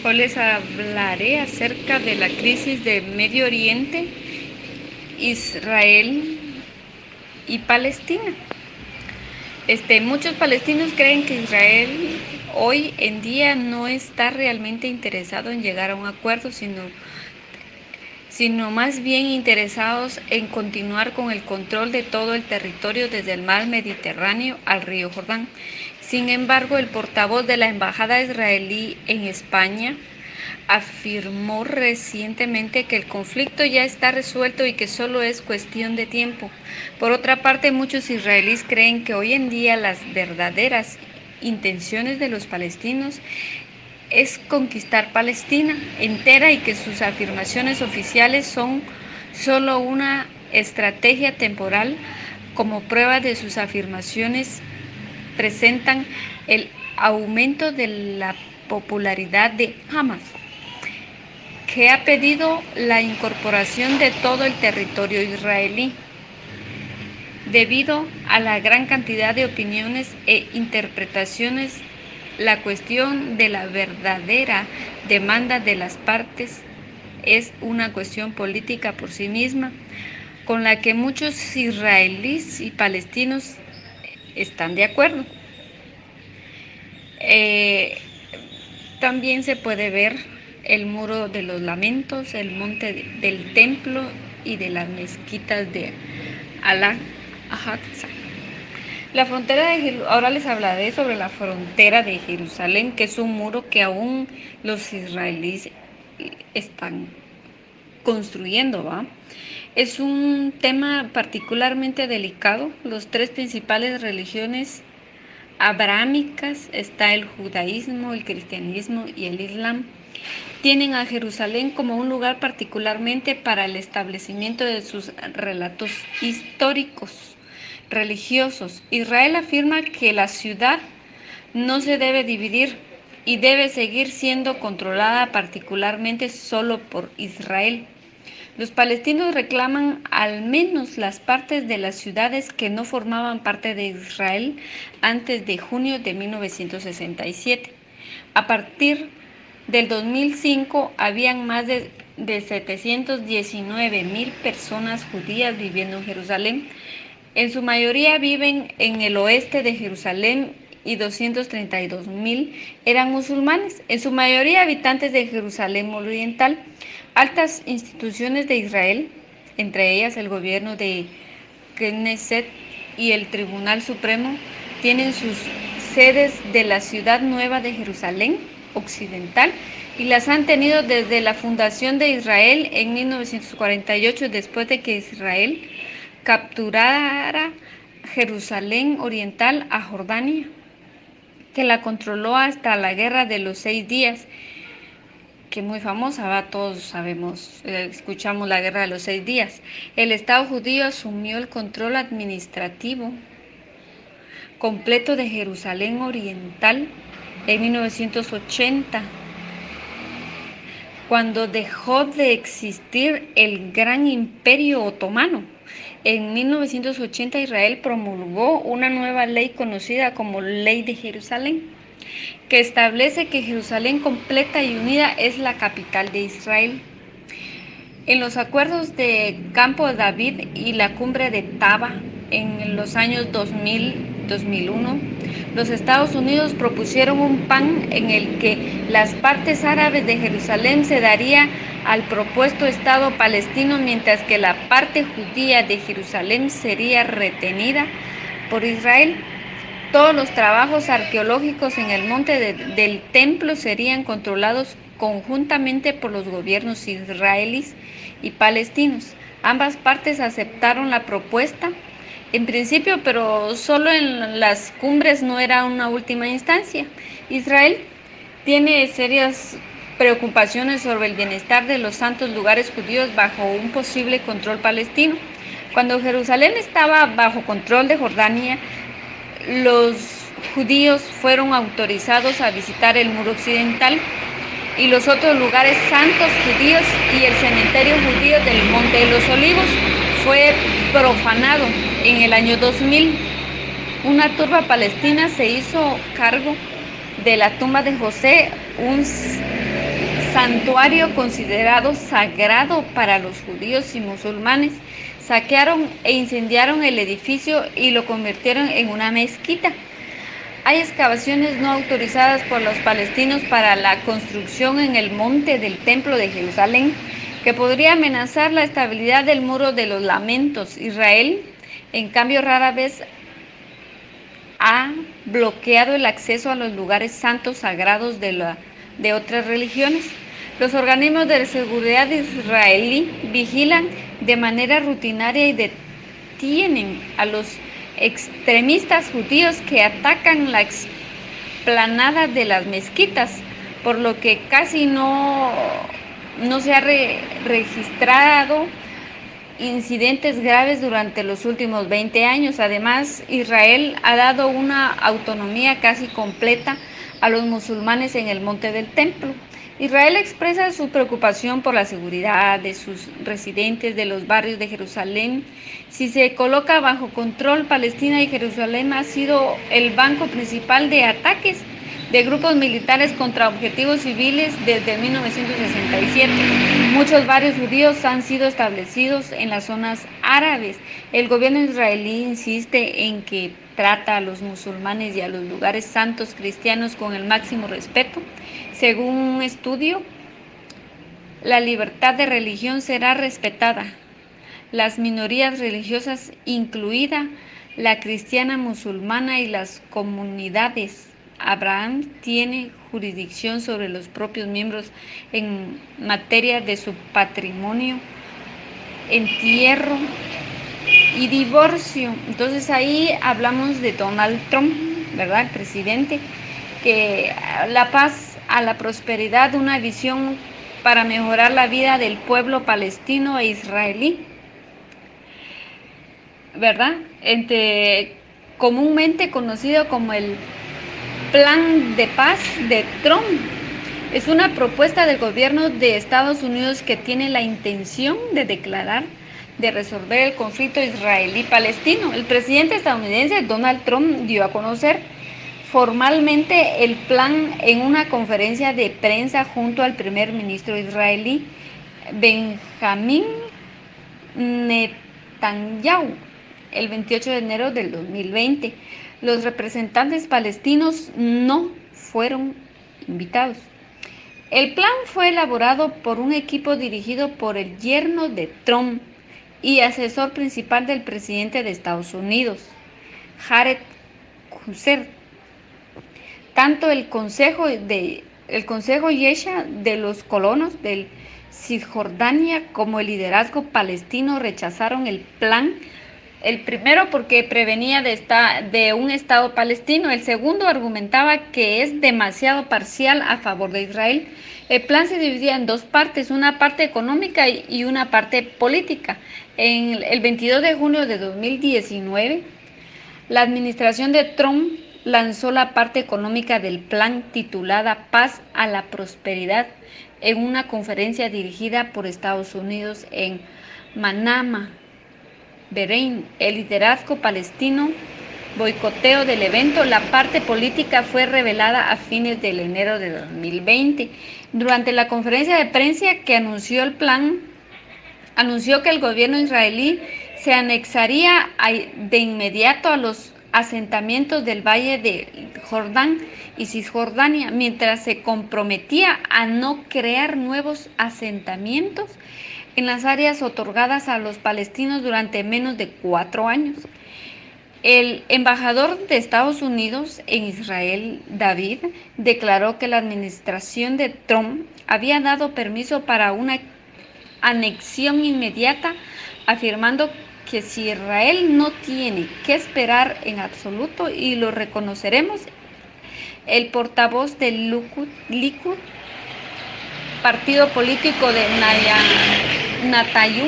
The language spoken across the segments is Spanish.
Hoy les hablaré acerca de la crisis de Medio Oriente, Israel y Palestina. Muchos palestinos creen que Israel hoy en día no está realmente interesado en llegar a un acuerdo, sino más bien interesados en continuar con el control de todo el territorio desde el mar Mediterráneo al río Jordán. Sin embargo, el portavoz de la embajada israelí en España afirmó recientemente que el conflicto ya está resuelto y que solo es cuestión de tiempo. Por otra parte, muchos israelíes creen que hoy en día las verdaderas intenciones de los palestinos es conquistar Palestina entera y que sus afirmaciones oficiales son solo una estrategia temporal. Como prueba de sus afirmaciones, presentan el aumento de la popularidad de Hamas, que ha pedido la incorporación de todo el territorio israelí. Debido a la gran cantidad de opiniones e interpretaciones, la cuestión de la verdadera demanda de las partes es una cuestión política por sí misma, con la que muchos israelíes y palestinos están de acuerdo. También se puede ver el Muro de los Lamentos, el monte del templo y de las mezquitas de Al-Aqsa. La frontera de ahora les hablaré sobre la frontera de Jerusalén, que es un muro que aún los israelíes están construyendo, ¿va? Es un tema particularmente delicado. Las tres principales religiones abrahámicas, está el judaísmo, el cristianismo y el islam, tienen a Jerusalén como un lugar particularmente para el establecimiento de sus relatos históricos, religiosos. Israel afirma que la ciudad no se debe dividir y debe seguir siendo controlada particularmente solo por Israel. Los palestinos reclaman al menos las partes de las ciudades que no formaban parte de Israel antes de junio de 1967. A partir del 2005 habían más de 719,000 personas judías viviendo en Jerusalén. En su mayoría viven en el oeste de Jerusalén y 232,000 eran musulmanes, en su mayoría habitantes de Jerusalén Oriental. Altas instituciones de Israel, entre ellas el gobierno de Knesset y el Tribunal Supremo, tienen sus sedes de la ciudad nueva de Jerusalén Occidental y las han tenido desde la fundación de Israel en 1948, después de que Israel capturara Jerusalén Oriental a Jordania, que la controló hasta la Guerra de los 6 días, que muy famosa, ¿va? Todos sabemos, escuchamos la Guerra de los 6 días. El Estado judío asumió el control administrativo completo de Jerusalén Oriental en 1980, cuando dejó de existir el Gran Imperio Otomano. En 1980 Israel promulgó una nueva ley conocida como Ley de Jerusalén, que establece que Jerusalén completa y unida es la capital de Israel. En los acuerdos de Campo David y la cumbre de Taba en los años 2000-2001, los Estados Unidos propusieron un plan en el que las partes árabes de Jerusalén se daría al propuesto Estado palestino, mientras que la parte judía de Jerusalén sería retenida por Israel. Todos los trabajos arqueológicos en el monte del templo serían controlados conjuntamente por los gobiernos israelíes y palestinos. Ambas partes aceptaron la propuesta en principio, pero solo en las cumbres, no era una última instancia. Israel tiene serias preocupaciones sobre el bienestar de los santos lugares judíos bajo un posible control palestino. Cuando Jerusalén estaba bajo control de Jordania, los judíos fueron autorizados a visitar el Muro Occidental y los otros lugares santos judíos, y el cementerio judío del Monte de los Olivos fue profanado en el año 2000. Una turba palestina se hizo cargo de la tumba de José, un santuario considerado sagrado para los judíos y musulmanes. Saquearon e incendiaron el edificio y lo convirtieron en una mezquita. Hay excavaciones no autorizadas por los palestinos para la construcción en el monte del Templo de Jerusalén, que podría amenazar la estabilidad del Muro de los Lamentos. Israel, en cambio, rara vez ha bloqueado el acceso a los lugares santos sagrados de otras religiones. Los organismos de seguridad israelí vigilan de manera rutinaria y detienen a los extremistas judíos que atacan la explanada de las mezquitas, por lo que casi no se ha registrado incidentes graves durante los últimos 20 años. Además, Israel ha dado una autonomía casi completa a los musulmanes en el monte del Templo. Israel expresa su preocupación por la seguridad de sus residentes de los barrios de Jerusalén. Si se coloca bajo control Palestina y Jerusalén ha sido el banco principal de ataques de grupos militares contra objetivos civiles desde 1967. Muchos barrios judíos han sido establecidos en las zonas árabes. El gobierno israelí insiste en que trata a los musulmanes y a los lugares santos cristianos con el máximo respeto. Según un estudio, la libertad de religión será respetada. Las minorías religiosas, incluida la cristiana, musulmana y las comunidades. Abraham tiene jurisdicción sobre los propios miembros en materia de su patrimonio, entierro y divorcio. Entonces ahí hablamos de Donald Trump, ¿verdad? El presidente, que la paz a la prosperidad, una visión para mejorar la vida del pueblo palestino e israelí, ¿verdad? Comúnmente conocido como el Plan de Paz de Trump. Es una propuesta del gobierno de Estados Unidos que tiene la intención de resolver el conflicto israelí-palestino. El presidente estadounidense Donald Trump dio a conocer formalmente el plan en una conferencia de prensa junto al primer ministro israelí Benjamín Netanyahu el 28 de enero del 2020. Los representantes palestinos no fueron invitados. El plan fue elaborado por un equipo dirigido por el yerno de Trump y asesor principal del presidente de Estados Unidos, Jared Kushner. Tanto el Consejo Yesha de los colonos de Cisjordania como el liderazgo palestino rechazaron el plan. El primero porque prevenía de un Estado palestino. El segundo argumentaba que es demasiado parcial a favor de Israel. El plan se dividía en dos partes, una parte económica y una parte política. El 22 de junio de 2019, la administración de Trump lanzó la parte económica del plan titulada Paz a la Prosperidad en una conferencia dirigida por Estados Unidos en Manama, Bahrein. El liderazgo palestino boicoteo del evento. La parte política fue revelada a fines de enero de 2020. Durante la conferencia de prensa que anunció el plan, anunció que el gobierno israelí se anexaría de inmediato a los asentamientos del Valle de Jordán y Cisjordania, mientras se comprometía a no crear nuevos asentamientos en las áreas otorgadas a los palestinos durante menos de 4 años. El embajador de Estados Unidos en Israel, David, declaró que la administración de Trump había dado permiso para una anexión inmediata, afirmando que si Israel no tiene que esperar en absoluto y lo reconoceremos. El portavoz del Likud, partido político de Netanyahu,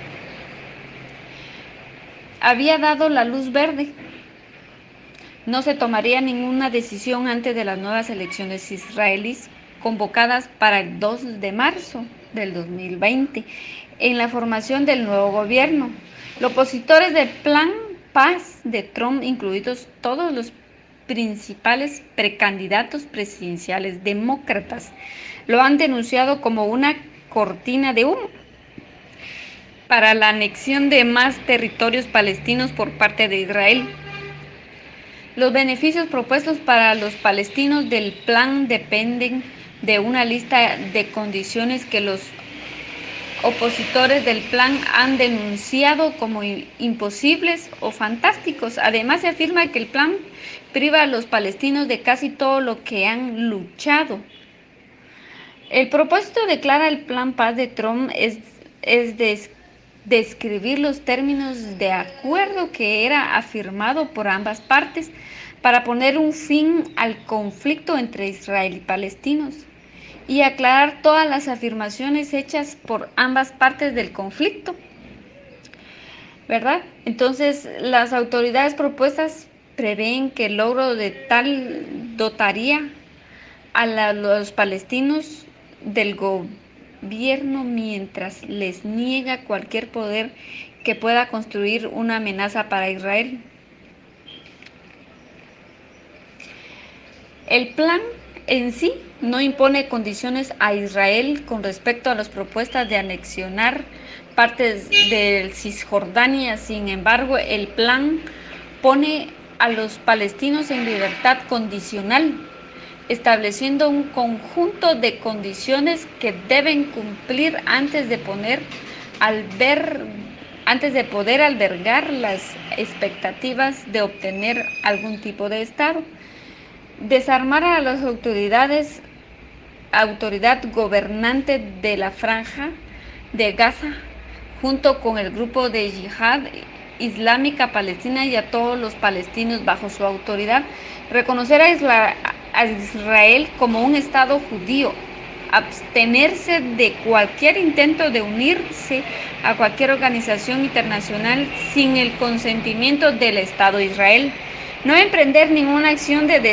había dado la luz verde. No se tomaría ninguna decisión antes de las nuevas elecciones israelíes convocadas para el 2 de marzo del 2020 en la formación del nuevo gobierno. Los opositores del plan Paz de Trump, incluidos todos los principales precandidatos presidenciales demócratas, lo han denunciado como una cortina de humo para la anexión de más territorios palestinos por parte de Israel. Los beneficios propuestos para los palestinos del plan dependen de una lista de condiciones que los opositores del plan han denunciado como imposibles o fantásticos. Además, se afirma que el plan priva a los palestinos de casi todo lo que han luchado. El propósito, declara el plan paz de Trump, es describir los términos de acuerdo que era afirmado por ambas partes para poner un fin al conflicto entre Israel y palestinos y aclarar todas las afirmaciones hechas por ambas partes del conflicto, ¿verdad? Entonces, las autoridades propuestas prevén que el logro de tal dotaría a los palestinos del gobierno mientras les niega cualquier poder que pueda construir una amenaza para Israel. El plan en sí no impone condiciones a Israel con respecto a las propuestas de anexionar partes de Cisjordania. Sin embargo, el plan pone a los palestinos en libertad condicional, estableciendo un conjunto de condiciones que deben cumplir antes de poder albergar las expectativas de obtener algún tipo de Estado. Desarmar a las autoridad gobernante de la Franja de Gaza, junto con el grupo de Yihad Islámica Palestina y a todos los palestinos bajo su autoridad. Reconocer a Israel como un Estado judío. Abstenerse de cualquier intento de unirse a cualquier organización internacional sin el consentimiento del Estado de Israel. No emprender ninguna acción de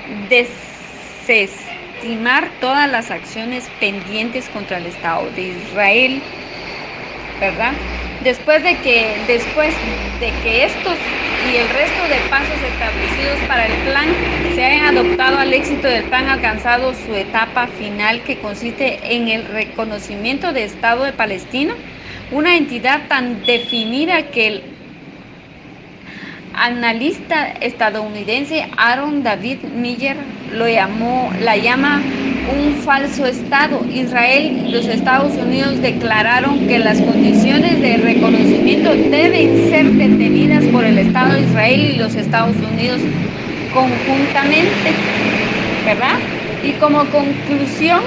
desestimar todas las acciones pendientes contra el Estado de Israel, ¿verdad? Después de que estos y el resto de pasos establecidos para el plan se hayan adoptado, al éxito del plan ha alcanzado su etapa final, que consiste en el reconocimiento de Estado de Palestina, una entidad tan definida que el analista estadounidense Aaron David Miller la llama un falso Estado. Israel y los Estados Unidos declararon que las condiciones de reconocimiento deben ser detenidas por el Estado de Israel y los Estados Unidos conjuntamente, ¿verdad? Y como conclusión,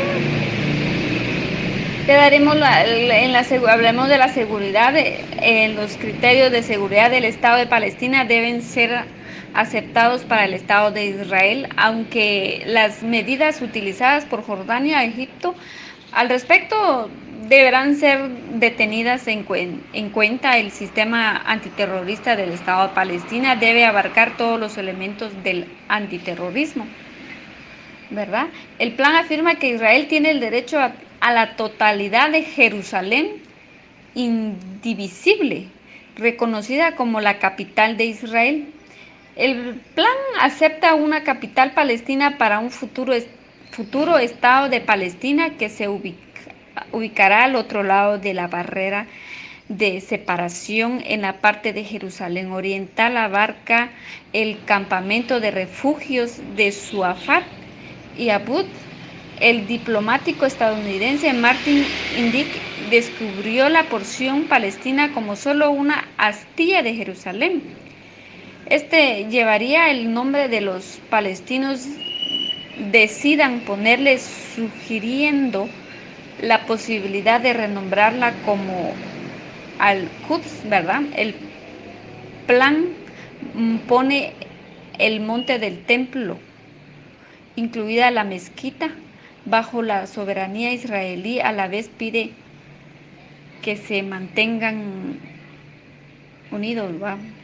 hablemos de la seguridad. Los criterios de seguridad del Estado de Palestina deben ser aceptados para el Estado de Israel, aunque las medidas utilizadas por Jordania y Egipto al respecto deberán ser detenidas en cuenta. El sistema antiterrorista del Estado de Palestina debe abarcar todos los elementos del antiterrorismo, ¿verdad? El plan afirma que Israel tiene el derecho a la totalidad de Jerusalén indivisible, reconocida como la capital de Israel. El plan acepta una capital palestina para un futuro Estado de Palestina que se ubicará al otro lado de la barrera de separación en la parte de Jerusalén oriental. Abarca el campamento de refugios de Suafat y Abud. El diplomático estadounidense Martin Indyk descubrió la porción palestina como solo una astilla de Jerusalén. Este llevaría el nombre de los palestinos decidan ponerle, sugiriendo la posibilidad de renombrarla como Al-Quds, ¿verdad? El plan pone el monte del templo, incluida la mezquita, bajo la soberanía israelí. A la vez pide que se mantengan unidos, ¿va?